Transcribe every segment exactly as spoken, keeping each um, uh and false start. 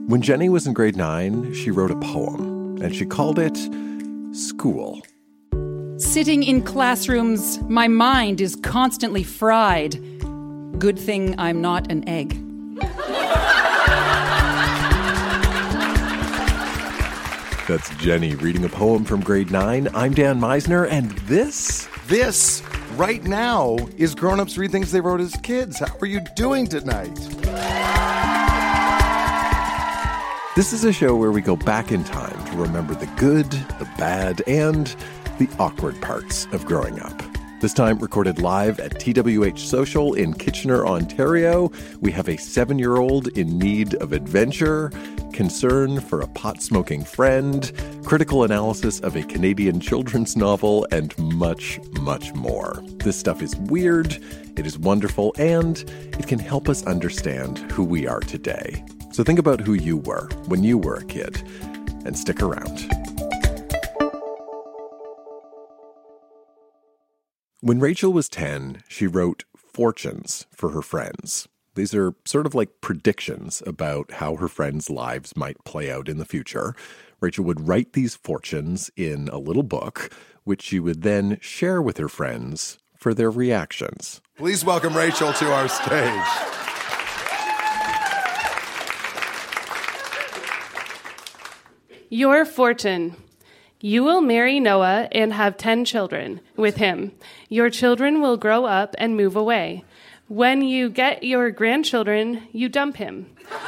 When Jenny was in grade nine, she wrote a poem, and she called it School. Sitting in classrooms, my mind is constantly fried. Good thing I'm not an egg. That's Jenny reading a poem from grade nine. I'm Dan Meisner, and this... This, right now, is Grown Ups Read Things They Wrote as Kids. How are you doing tonight? This is a show where we go back in time to remember the good, the bad, and the awkward parts of growing up. This time recorded live at T W H Social in Kitchener, Ontario. We have a seven-year-old in need of adventure, concern for a pot-smoking friend, critical analysis of a Canadian children's novel, and much, much more. This stuff is weird, it is wonderful, and it can help us understand who we are today. So think about who you were when you were a kid, and stick around. When Rachel was ten, she wrote fortunes for her friends. These are sort of like predictions about how her friends' lives might play out in the future. Rachel would write these fortunes in a little book, which she would then share with her friends for their reactions. Please welcome Rachel to our stage. Your fortune. You will marry Noah and have ten children with him. Your children will grow up and move away. When you get your grandchildren, you dump him.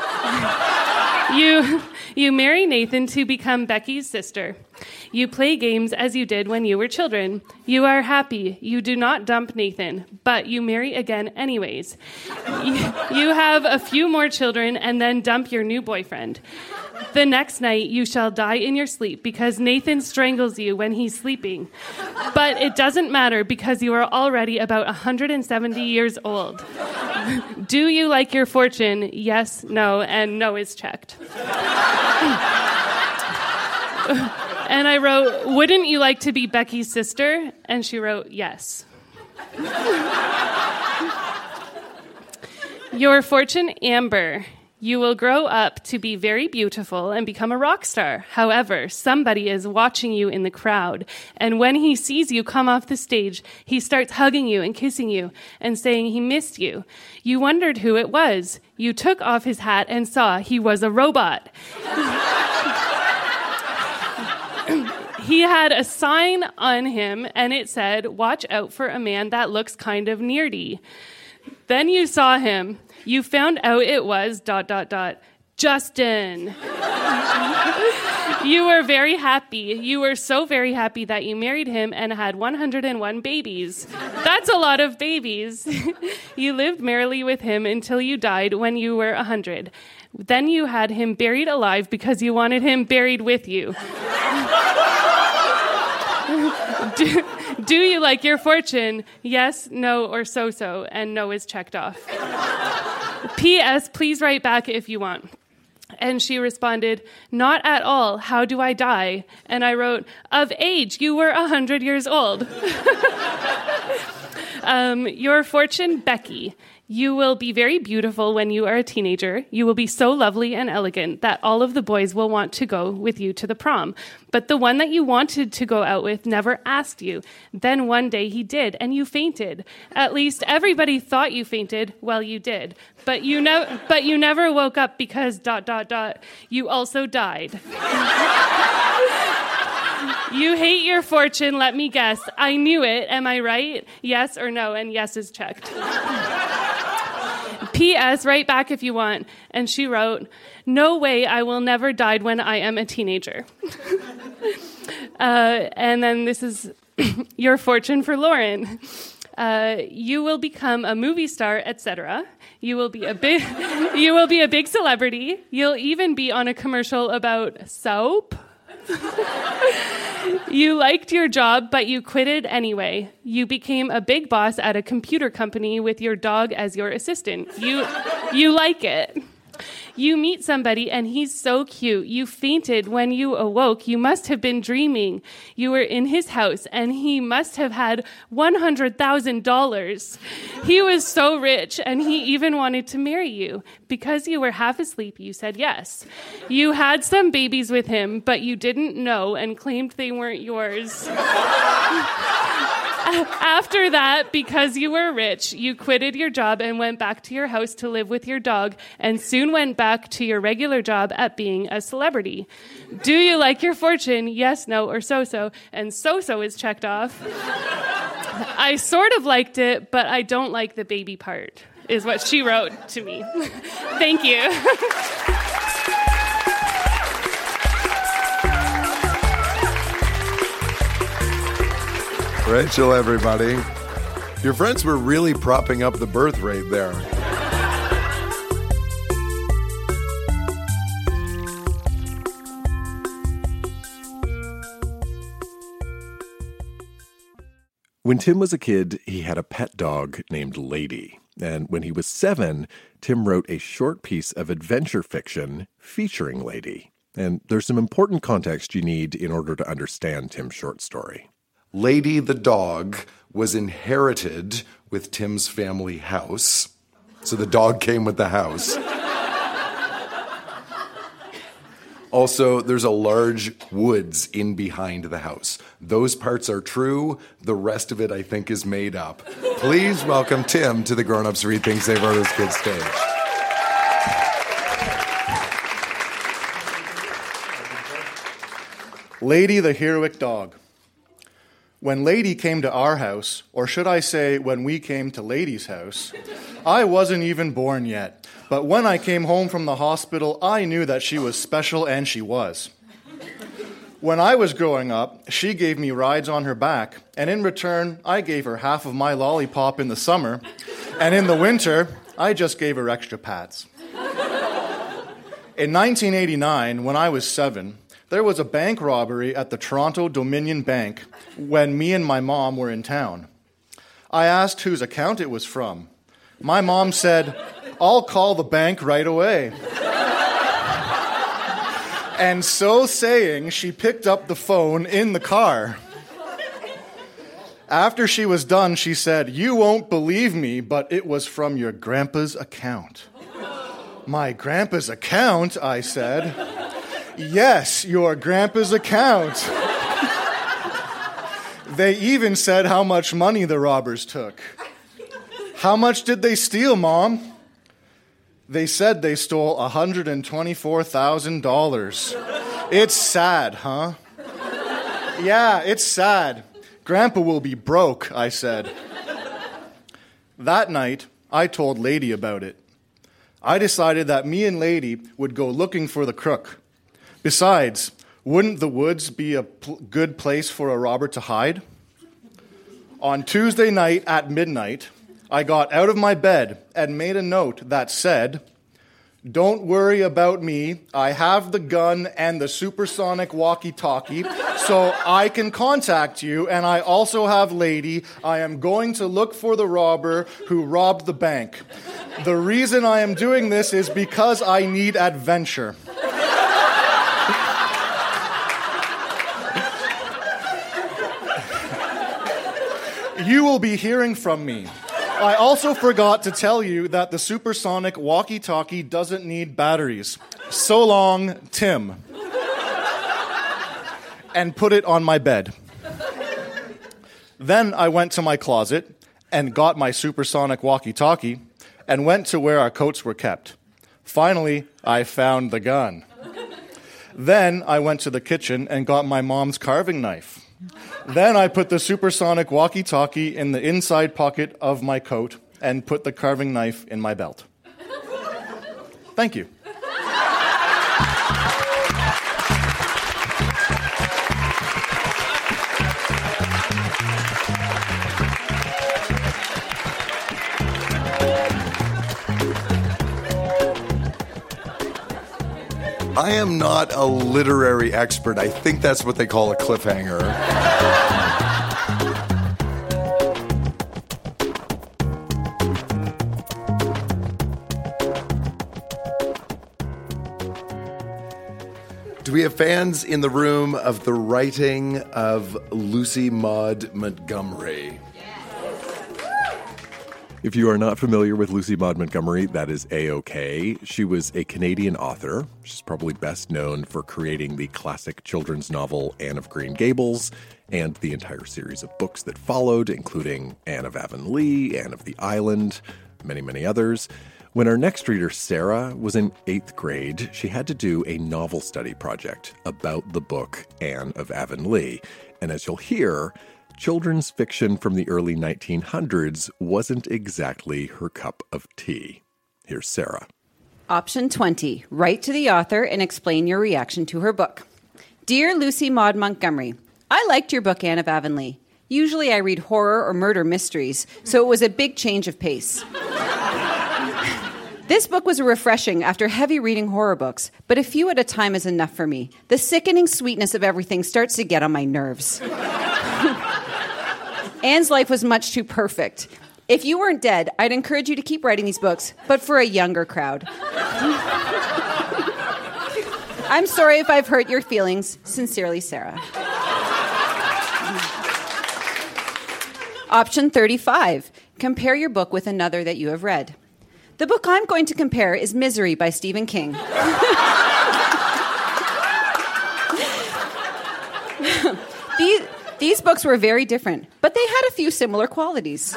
you, you marry Nathan to become Becky's sister. You play games as you did when you were children. You are happy. You do not dump Nathan, but you marry again anyways. you, you have a few more children and then dump your new boyfriend. The next night you shall die in your sleep because Nathan strangles you when he's sleeping. But it doesn't matter because you are already about one hundred seventy years old. Do you like your fortune? Yes, no, and no is checked. And I wrote, wouldn't you like to be Becky's sister? And she wrote, yes. Your fortune, Amber. You will grow up to be very beautiful and become a rock star. However, somebody is watching you in the crowd, and when he sees you come off the stage, he starts hugging you and kissing you and saying he missed you. You wondered who it was. You took off his hat and saw he was a robot. He had a sign on him, and it said, "Watch out for a man that looks kind of nerdy." Then you saw him. You found out it was dot, dot, dot, Justin. You were very happy. You were so very happy that you married him and had one hundred one babies. That's a lot of babies. You lived merrily with him until you died when you were one hundred. Then you had him buried alive because you wanted him buried with you. do, do you like your fortune? Yes, no, or so-so, and no is checked off. P S. Please write back if you want. And she responded, not at all. How do I die? And I wrote, of age, you were one hundred years old. um, your fortune, Becky. You will be very beautiful when you are a teenager. You will be so lovely and elegant that all of the boys will want to go with you to the prom. But the one that you wanted to go out with never asked you. Then one day he did, and you fainted. At least everybody thought you fainted. Well, you did. But you, ne- but you never woke up because dot, dot, dot, you also died. You hate your fortune, let me guess. I knew it. Am I right? Yes or no? And yes is checked. P S. Write back if you want. And she wrote, no way, I will never die when I am a teenager. uh, and then this is your fortune for Lauren. Uh, you will become a movie star, et cetera. You will be a big, you will be a big celebrity. You'll even be on a commercial about soap. You liked your job, but you quit it anyway. You became a big boss at a computer company with your dog as your assistant. You, you like it. You meet somebody and he's so cute. You fainted when you awoke. You must have been dreaming. You were in his house and he must have had one hundred thousand dollars. He was so rich and he even wanted to marry you. Because you were half asleep, you said yes. You had some babies with him, but you didn't know and claimed they weren't yours. After that, because you were rich, you quitted your job and went back to your house to live with your dog and soon went back to your regular job at being a celebrity. Do you like your fortune? Yes, no, or so-so. And so-so is checked off. I sort of liked it, but I don't like the baby part, is what she wrote to me. Thank you. Rachel, everybody. Your friends were really propping up the birth rate there. When Tim was a kid, he had a pet dog named Lady. And when he was seven, Tim wrote a short piece of adventure fiction featuring Lady. And there's some important context you need in order to understand Tim's short story. Lady the dog was inherited with Tim's family house. So the dog came with the house. Also, there's a large woods in behind the house. Those parts are true. The rest of it, I think, is made up. Please welcome Tim to the Grown Ups Read Things They Wrote as Kids stage. Lady the heroic dog. When Lady came to our house, or should I say when we came to Lady's house, I wasn't even born yet. But when I came home from the hospital, I knew that she was special, and she was. When I was growing up, she gave me rides on her back, and in return, I gave her half of my lollipop in the summer, and in the winter, I just gave her extra pats. In nineteen eighty-nine, when I was seven, there was a bank robbery at the Toronto Dominion Bank when me and my mom were in town. I asked whose account it was from. My mom said, "I'll call the bank right away." And so saying, she picked up the phone in the car. After she was done, she said, "You won't believe me, but it was from your grandpa's account." "My grandpa's account?" I said. "Yes, your grandpa's account." They even said how much money the robbers took. "How much did they steal, Mom?" They said they stole one hundred twenty-four thousand dollars. It's sad, huh? Yeah, it's sad. Grandpa will be broke, I said. That night, I told Lady about it. I decided that me and Lady would go looking for the crook. Besides, wouldn't the woods be a pl- good place for a robber to hide? On Tuesday night at midnight, I got out of my bed and made a note that said, "Don't worry about me. I have the gun and the supersonic walkie-talkie, so I can contact you, and I also have Lady. I am going to look for the robber who robbed the bank. The reason I am doing this is because I need adventure." You will be hearing from me. I also forgot to tell you that the supersonic walkie-talkie doesn't need batteries. So long, Tim. And put it on my bed. Then I went to my closet and got my supersonic walkie-talkie and went to where our coats were kept. Finally, I found the gun. Then I went to the kitchen and got my mom's carving knife. Then I put the supersonic walkie-talkie in the inside pocket of my coat and put the carving knife in my belt. Thank you. I am not a literary expert. I think that's what they call a cliffhanger. Do we have fans in the room of the writing of Lucy Maud Montgomery? If you are not familiar with Lucy Maud Montgomery, that is A-OK. She was a Canadian author. She's probably best known for creating the classic children's novel Anne of Green Gables and the entire series of books that followed, including Anne of Avonlea, Anne of the Island, many, many others. When our next reader, Sarah, was in eighth grade, she had to do a novel study project about the book Anne of Avonlea. And as you'll hear, children's fiction from the early nineteen hundreds wasn't exactly her cup of tea. Here's Sarah. Option twenty, write to the author and explain your reaction to her book. Dear Lucy Maud Montgomery, I liked your book Anne of Avonlea. Usually I read horror or murder mysteries, so it was a big change of pace. This book was refreshing after heavy reading horror books, but a few at a time is enough for me. The sickening sweetness of everything starts to get on my nerves. Anne's life was much too perfect. If you weren't dead, I'd encourage you to keep writing these books, but for a younger crowd. I'm sorry if I've hurt your feelings. Sincerely, Sarah. Option thirty-five. Compare your book with another that you have read. The book I'm going to compare is Misery by Stephen King. these, these books were very different, but they had a few similar qualities.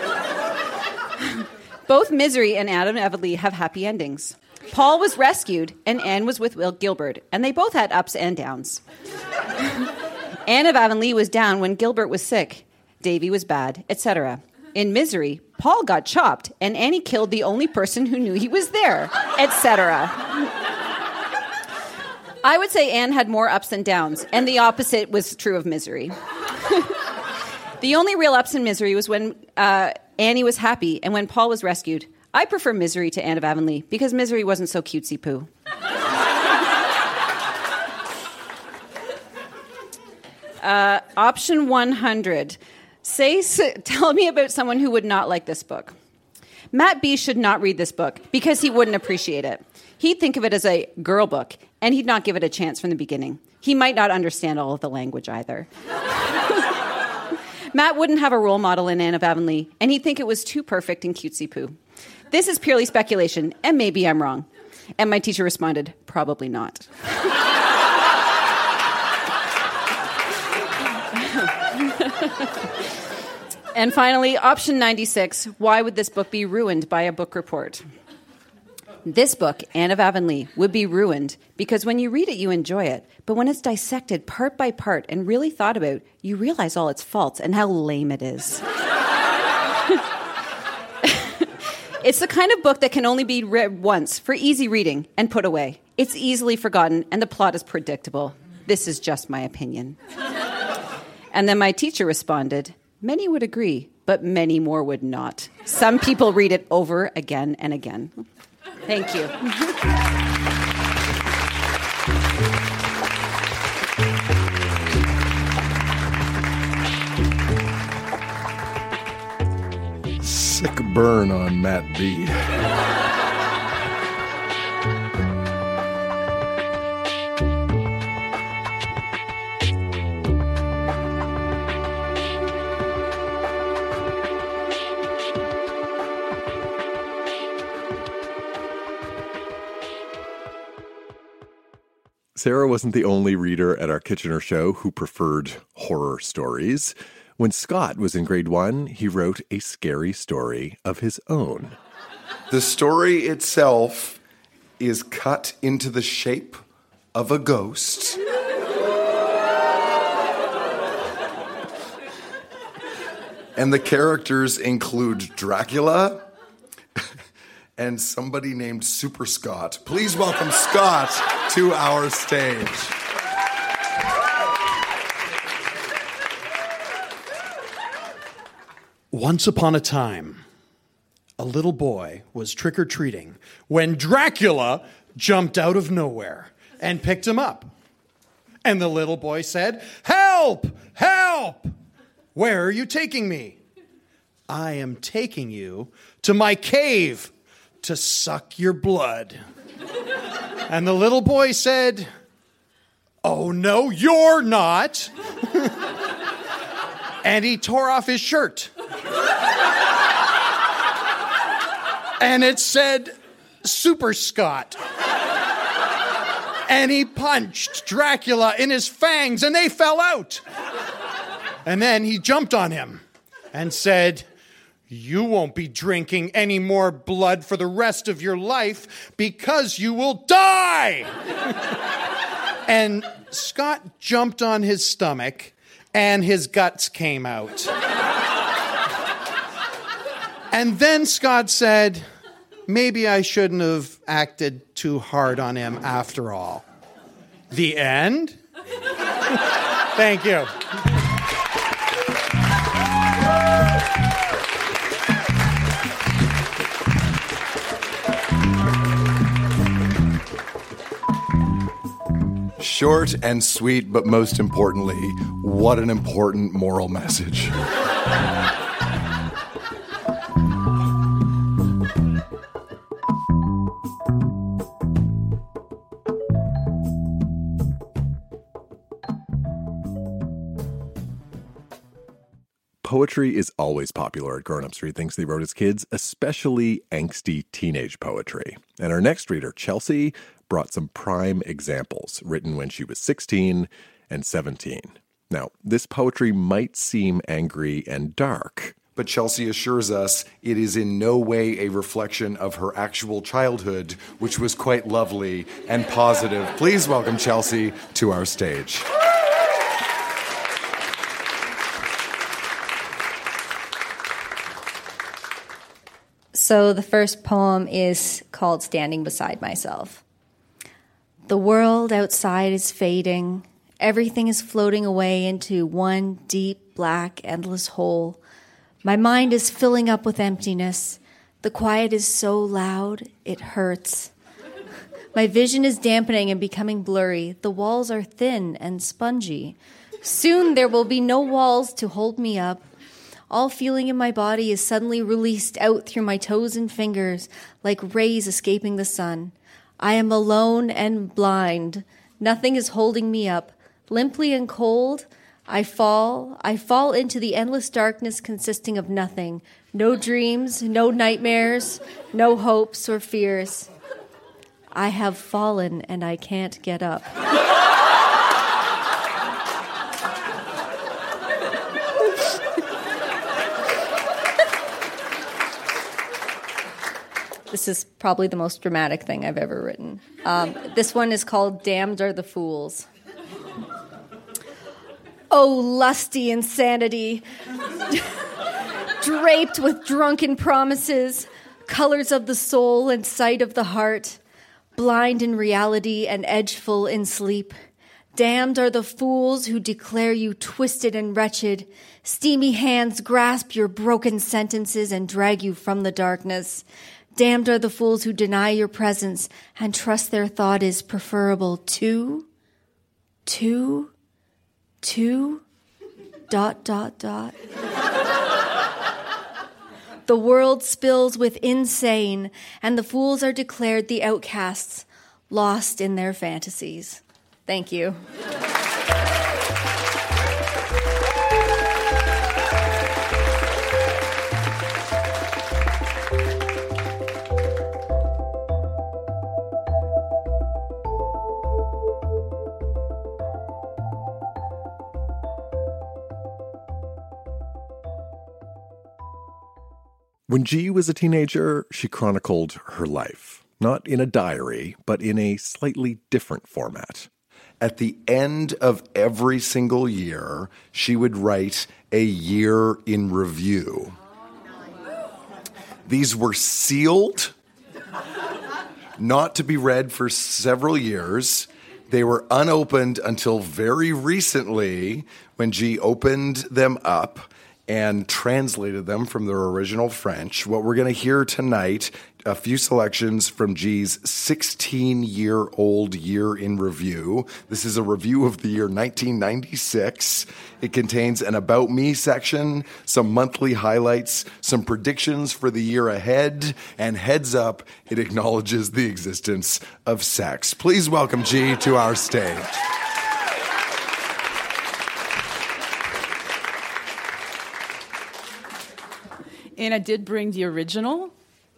Both Misery and Anne of Avonlea have happy endings. Paul was rescued, and Anne was with Will Gilbert, and they both had ups and downs. Anne of Avonlea was down when Gilbert was sick, Davy was bad, et cetera. In Misery, Paul got chopped, and Annie killed the only person who knew he was there, et cetera. I would say Anne had more ups and downs, and the opposite was true of Misery. The only real ups in Misery was when uh, Annie was happy and when Paul was rescued. I prefer Misery to Anne of Avonlea because Misery wasn't so cutesy-poo. uh, option one hundred. Say, tell me about someone who would not like this book. Matt B. should not read this book because he wouldn't appreciate it. He'd think of it as a girl book, and he'd not give it a chance from the beginning. He might not understand all of the language either. Matt wouldn't have a role model in Anne of Avonlea, and he'd think it was too perfect and cutesy-poo. This is purely speculation, and maybe I'm wrong. And my teacher responded, probably not. And finally, option ninety-six, why would this book be ruined by a book report? This book, Anne of Avonlea, would be ruined because when you read it, you enjoy it. But when it's dissected part by part and really thought about, you realize all its faults and how lame it is. It's the kind of book that can only be read once for easy reading and put away. It's easily forgotten and the plot is predictable. This is just my opinion. And then my teacher responded, many would agree, but many more would not. Some people read it over again and again. Thank you. Sick burn on Matt B. Sarah wasn't the only reader at our Kitchener show who preferred horror stories. When Scott was in grade one, he wrote a scary story of his own. The story itself is cut into the shape of a ghost. And the characters include Dracula and somebody named Super Scott. Please welcome Scott to our stage. Once upon a time, a little boy was trick-or-treating when Dracula jumped out of nowhere and picked him up. And the little boy said, "Help! Help! Where are you taking me?" "I am taking you to my cave to suck your blood." And the little boy said, "Oh, no, you're not." And he tore off his shirt. And it said, "Super Scott." And he punched Dracula in his fangs, and they fell out. And then he jumped on him and said, "You won't be drinking any more blood for the rest of your life because you will die." And Scott jumped on his stomach, and his guts came out. And then Scott said, "Maybe I shouldn't have acted too hard on him after all." The end. Thank you. Short and sweet, but most importantly, what an important moral message. Poetry is always popular at Grown Ups Read Things They Wrote as Kids, especially angsty teenage poetry. And our next reader, Chelsea, brought some prime examples written when she was sixteen and seventeen. Now, this poetry might seem angry and dark, but Chelsea assures us it is in no way a reflection of her actual childhood, which was quite lovely and positive. Please welcome Chelsea to our stage. So the first poem is called Standing Beside Myself. The world outside is fading. Everything is floating away into one deep, black, endless hole. My mind is filling up with emptiness. The quiet is so loud, it hurts. My vision is dampening and becoming blurry. The walls are thin and spongy. Soon there will be no walls to hold me up. All feeling in my body is suddenly released out through my toes and fingers like rays escaping the sun. I am alone and blind. Nothing is holding me up. Limply and cold, I fall. I fall into the endless darkness consisting of nothing. No dreams, no nightmares, no hopes or fears. I have fallen and I can't get up. This is probably the most dramatic thing I've ever written. Um, this one is called Damned Are the Fools. Oh, lusty insanity, draped with drunken promises, colors of the soul and sight of the heart, blind in reality and edgeful in sleep. Damned are the fools who declare you twisted and wretched. Steamy hands grasp your broken sentences and drag you from the darkness. Damned are the fools who deny your presence and trust their thought is preferable to, to, to, dot, dot, dot. The world spills with insane, and the fools are declared the outcasts, lost in their fantasies. Thank you. When G was a teenager, she chronicled her life, not in a diary, but in a slightly different format. At the end of every single year, she would write a year in review. These were sealed, not to be read for several years. They were unopened until very recently when G opened them up and translated them from their original French. What we're going to hear tonight, a few selections from G's sixteen-year-old year in review. This is a review of the year nineteen ninety-six. It contains an About Me section, some monthly highlights, some predictions for the year ahead, and heads up, it acknowledges the existence of sex. Please welcome G to our stage. And I did bring the original.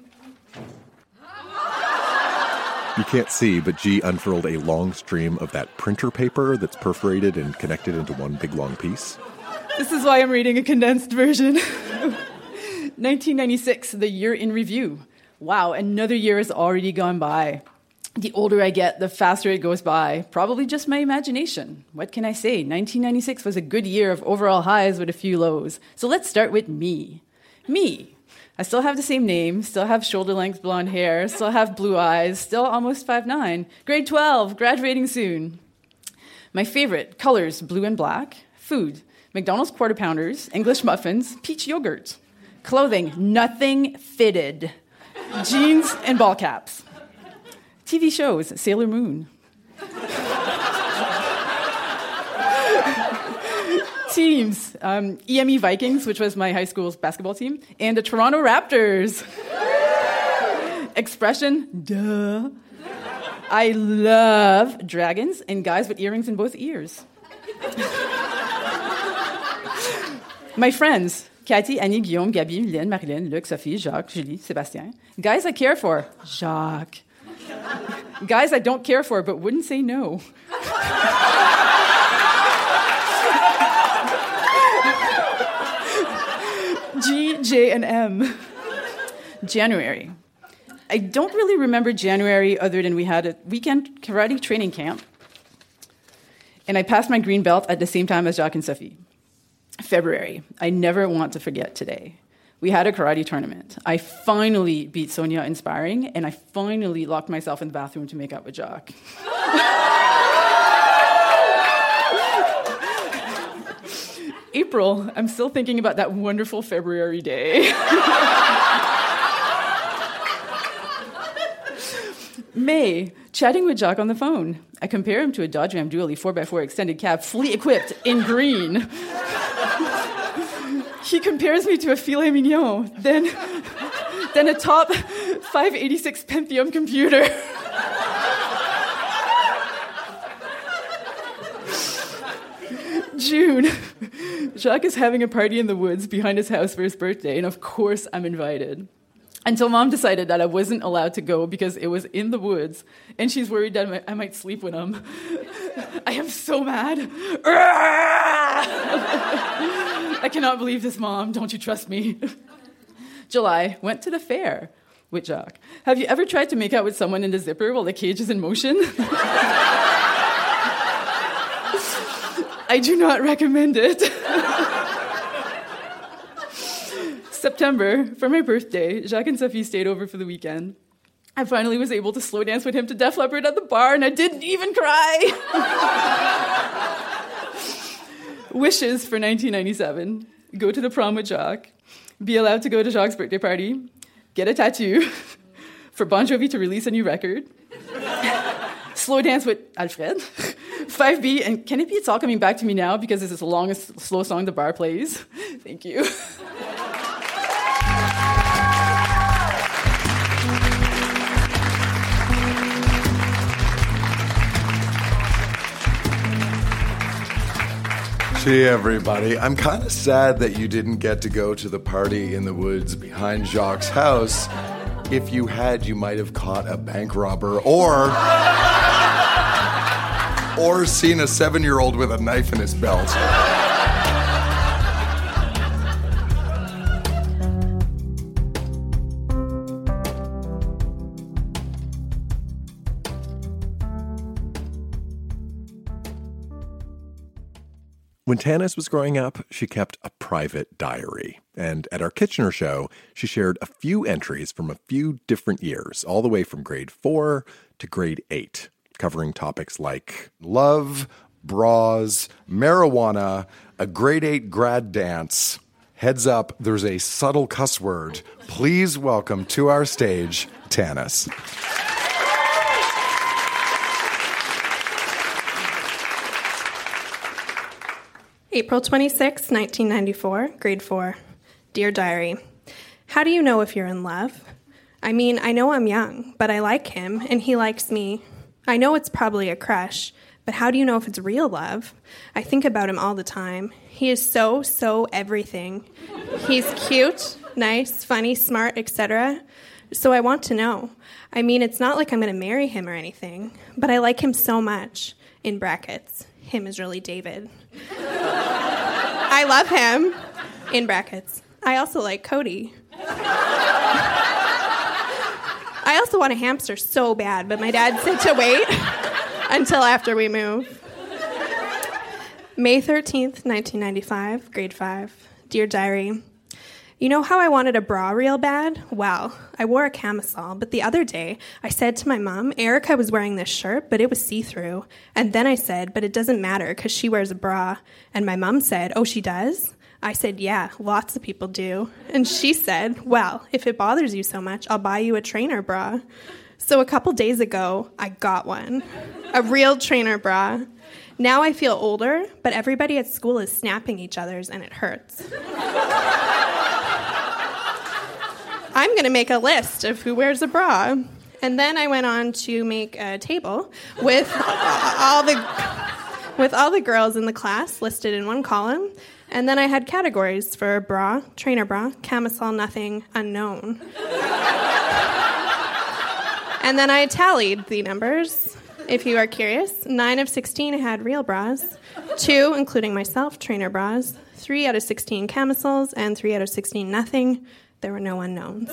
You can't see, but G unfurled a long stream of that printer paper that's perforated and connected into one big long piece. This is why I'm reading a condensed version. nineteen ninety-six, the year in review. Wow, another year has already gone by. The older I get, the faster it goes by. Probably just my imagination. What can I say? nineteen ninety-six was a good year of overall highs with a few lows. So let's start with me. Me. I still have the same name, still have shoulder-length blonde hair, still have blue eyes, still almost five nine. Grade twelve, graduating soon. My favorite, colors, blue and black. Food, McDonald's Quarter Pounders, English muffins, peach yogurt. Clothing, nothing fitted. Jeans and ball caps. T V shows, Sailor Moon. Teams, um, E M E Vikings, which was my high school's basketball team, and the Toronto Raptors. Expression, duh. I love dragons and guys with earrings in both ears. My friends, Cathy, Annie, Guillaume, Gabi, Lynn, Marilyn, Luc, Sophie, Jacques, Julie, Sébastien. Guys I care for, Jacques. Guys I don't care for but wouldn't say no. G, J, and M. January. I don't really remember January other than we had a weekend karate training camp. And I passed my green belt at the same time as Jacques and Sophie. February. I never want to forget today. We had a karate tournament. I finally beat Sonia in sparring, and I finally locked myself in the bathroom to make out with Jacques. April, I'm still thinking about that wonderful February day. May, chatting with Jacques on the phone. I compare him to a Dodge Ram Dually four by four extended cab, fully equipped in green. He compares me to a filet mignon, then, then a top five eighty-six Pentium computer. June. Jacques is having a party in the woods behind his house for his birthday, and of course I'm invited. Until Mom decided that I wasn't allowed to go because it was in the woods, and she's worried that I might sleep with him. I am so mad. I cannot believe this, Mom. Don't you trust me? July, went to the fair with Jacques. Have you ever tried to make out with someone in the zipper while the cage is in motion? I do not recommend it. September, for my birthday, Jacques and Sophie stayed over for the weekend. I finally was able to slow dance with him to Def Leppard at the bar, and I didn't even cry. Wishes for nineteen ninety-seven. Go to the prom with Jacques. Be allowed to go to Jacques' birthday party. Get a tattoo. For Bon Jovi to release a new record. Slow dance with Alfred. five B, and can it be It's All Coming Back to Me Now because this is the longest slow song the bar plays? Thank you. Gee, everybody, I'm kind of sad that you didn't get to go to the party in the woods behind Jacques' house. If you had, you might have caught a bank robber or... or seen a seven-year-old with a knife in his belt. When Tanis was growing up, she kept a private diary. And at our Kitchener show, she shared a few entries from a few different years, all the way from grade four to grade eight, covering topics like love, bras, marijuana, a grade eight grad dance. Heads up, there's a subtle cuss word. Please welcome to our stage, Tanis. April twenty-sixth, nineteen ninety-four, grade four. Dear Diary, how do you know if you're in love? I mean, I know I'm young, but I like him, and he likes me. I know it's probably a crush, but how do you know if it's real love? I think about him all the time. He is so, so everything. He's cute, Nice, funny, smart, et cetera. So I want to know. I mean, it's not like I'm going to marry him or anything, but I like him so much. In brackets, him is really David. I love him. In brackets, I also like Cody. I also want a hamster so bad, but my dad said to wait until after we move. May thirteenth, nineteen ninety-five, grade five. Dear Diary, you know how I wanted a bra real bad? Well, I wore a camisole, but the other day I said to my mom, Erica was wearing this shirt, but it was see-through. And then I said, but it doesn't matter because she wears a bra. And my mom said, oh, she does? I said, yeah, lots of people do. And she said, well, if it bothers you so much, I'll buy you a trainer bra. So a couple days ago, I got one. A real trainer bra. Now I feel older, but everybody at school is snapping each other's and it hurts. I'm going to make a list of who wears a bra. And then I went on to make a table with all the with all the girls in the class listed in one column. And then I had categories for bra, trainer bra, camisole, nothing, unknown. And then I tallied the numbers, if you are curious. Nine of sixteen had real bras. Two, including myself, trainer bras. Three out of sixteen camisoles, and three out of sixteen nothing. There were no unknowns.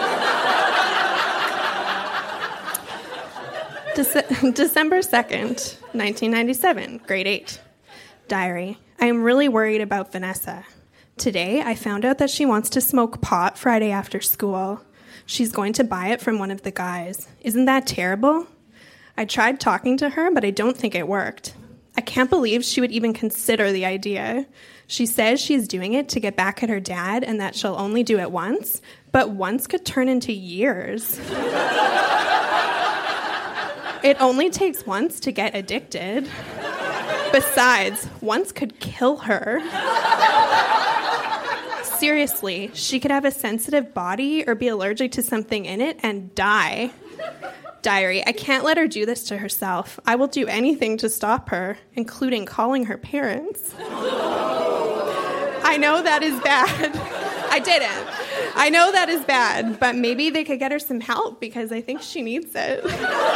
Dece- December second, nineteen ninety-seven, grade eight. Diary. I am really worried about Vanessa. Today, I found out that she wants to smoke pot Friday after school. She's going to buy it from one of the guys. Isn't that terrible? I tried talking to her, but I don't think it worked. I can't believe she would even consider the idea. She says she's doing it to get back at her dad and that she'll only do it once, but once could turn into years. It only takes once to get addicted. Besides, once could kill her. Seriously, she could have a sensitive body or be allergic to something in it and die. Diary, I can't let her do this to herself. I will do anything to stop her, including calling her parents. I know that is bad. I didn't. I know that is bad, but maybe they could get her some help because I think she needs it.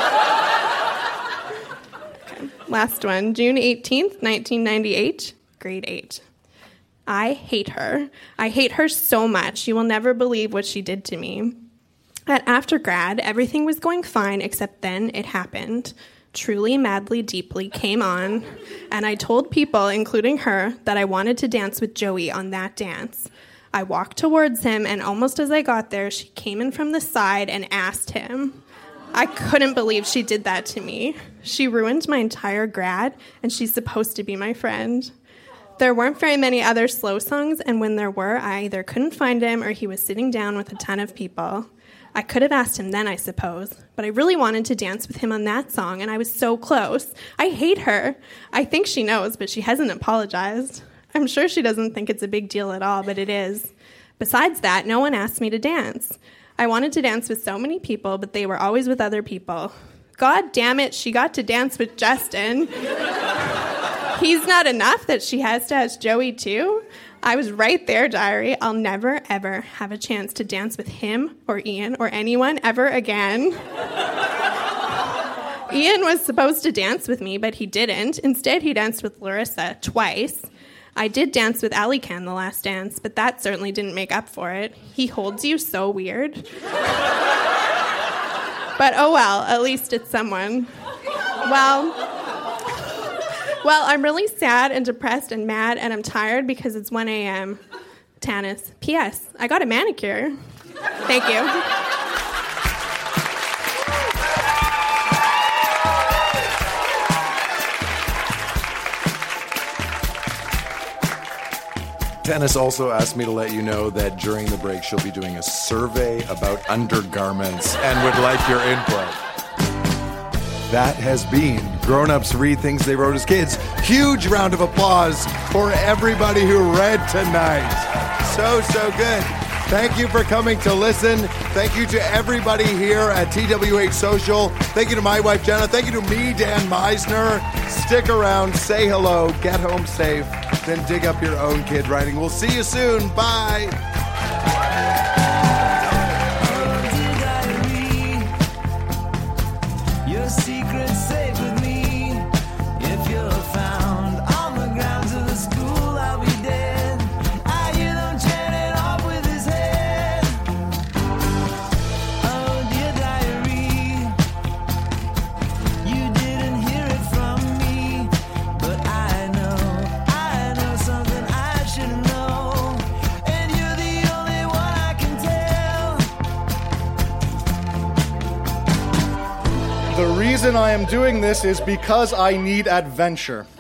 Okay, last one. June eighteenth, nineteen ninety-eight, grade eight. I hate her. I hate her so much. You will never believe what she did to me. At aftergrad, everything was going fine, except then it happened. Truly, Madly, Deeply came on, and I told people, including her, that I wanted to dance with Joey on that dance. I walked towards him, and almost as I got there, she came in from the side and asked him. I couldn't believe she did that to me. She ruined my entire grad, and she's supposed to be my friend. There weren't very many other slow songs, and when there were, I either couldn't find him or he was sitting down with a ton of people. I could have asked him then, I suppose, but I really wanted to dance with him on that song, and I was so close. I hate her. I think she knows, but she hasn't apologized. I'm sure she doesn't think it's a big deal at all, but it is. Besides that, no one asked me to dance. I wanted to dance with so many people, but they were always with other people. God damn it, she got to dance with Justin. He's not enough that she has to ask Joey too? I was right there, Diary. I'll never, ever have a chance to dance with him or Ian or anyone ever again. Ian was supposed to dance with me, but he didn't. Instead, he danced with Larissa twice. I did dance with Alican the last dance, but that certainly didn't make up for it. He holds you so weird. But oh well, at least it's someone. Well... Well, I'm really sad and depressed and mad, and I'm tired because it's one a.m. Tanis. P S. I got a manicure. Thank you. Tanis also asked me to let you know that during the break she'll be doing a survey about undergarments and would like your input. That has been Grown Ups Read Things They Wrote as Kids. Huge round of applause for everybody who read tonight. So, so good. Thank you for coming to listen. Thank you to everybody here at T W H Social. Thank you to my wife, Jenna. Thank you to me, Dan Meisner. Stick around, say hello, get home safe, then dig up your own kid writing. We'll see you soon. Bye. secret safe with me. If you're found on the grounds of the school, I'll be dead. I hear them chanting off with his head. Oh, dear diary, you didn't hear it from me, but I know, I know something I should know, and you're the only one I can tell. The reason I am doing this is because I need adventure.